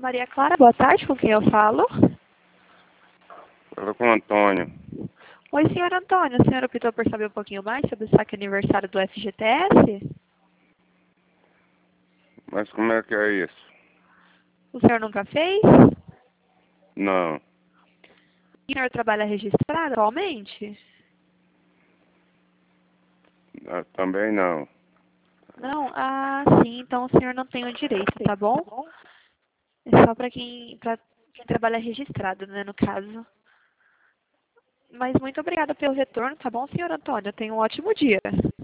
Maria Clara, boa tarde, com quem eu falo? Fala com o Antônio. Oi, senhor Antônio, o senhor optou por saber um pouquinho mais sobre o saque aniversário do FGTS? Mas como é que é isso? O senhor nunca fez? Não, O senhor trabalha registrado atualmente? também não. Não? Ah, sim, então o senhor não tem o direito, tá bom? É só para quem trabalha registrado, né, no caso. Mas muito obrigada pelo retorno, tá bom, senhor Antônio? Tenha um ótimo dia.